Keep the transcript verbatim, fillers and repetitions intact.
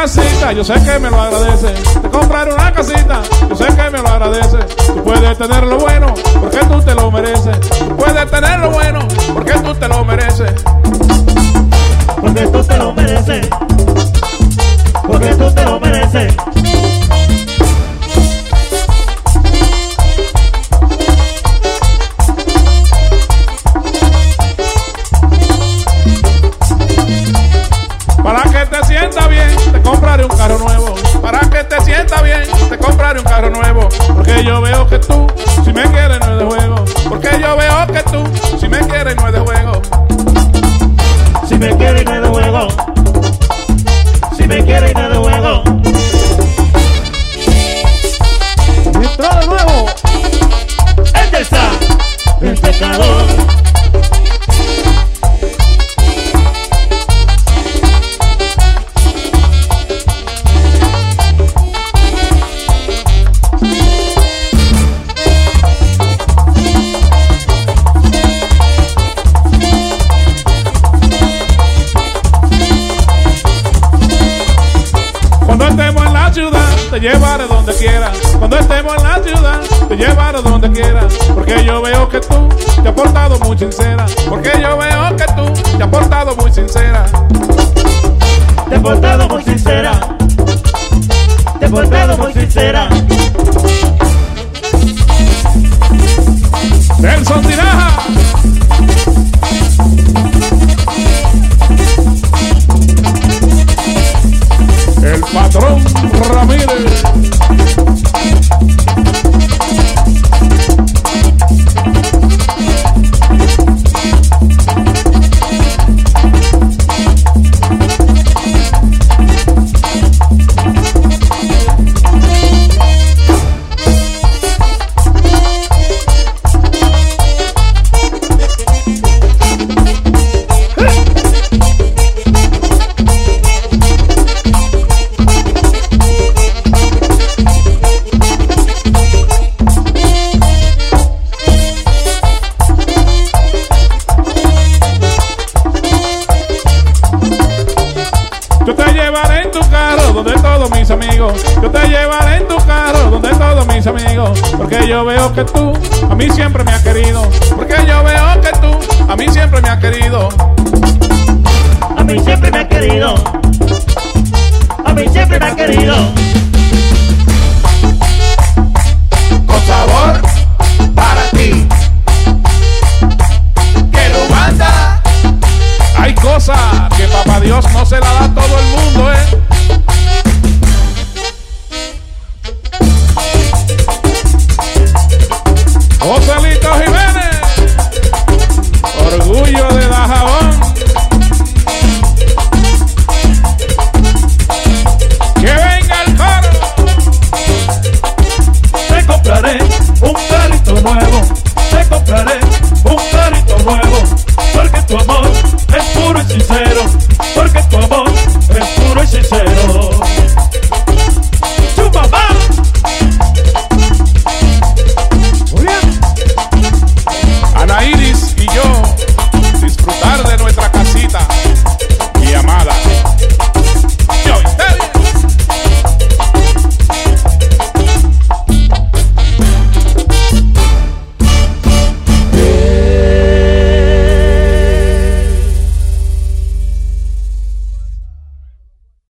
casita, yo sé que me lo agradece. Te compraré una casita, yo sé que me lo agradece. Tú puedes tener lo bueno, porque tú te lo mereces. Tú puedes tener lo bueno, porque tú te lo mereces. Porque tú te lo mereces. Porque tú te lo mereces. Para que te sienta bien, te compraré un carro nuevo. Para que te sienta bien, te compraré un carro nuevo. Porque yo veo que tú, si me quieres no es de juego. Porque yo veo que tú, si me quieres no es de juego. Si me quieres no es de juego. Si me quieres no es de juego. Entró de nuevo. Este está el pecador. Cuando estemos en la ciudad, te llevaré donde quiera. Cuando estemos en la ciudad, te llevaré donde quiera. Porque yo veo que tú te has portado muy sincera. Porque yo veo que tú te has portado muy sincera. Te he portado muy sincera. Te he portado muy sincera. Nelson Tinaja. El patrón Ramírez. Yo te llevaré en tu carro donde todos mis amigos. Yo te llevaré en tu carro donde todos mis amigos. Porque yo veo que tú a mí siempre me has querido. Porque yo veo que tú a mí siempre me has querido. A mí siempre me ha querido. A mí siempre me ha querido. Con sabor para ti. Que Rubanda. Hay cosas que papá Dios no se la da a todo el mundo, eh. Joselito Jiménez, orgullo de Dajabón. Que venga el coro. Te compraré un carrito nuevo. Te compraré un carrito nuevo. Porque tu amor es puro y sincero.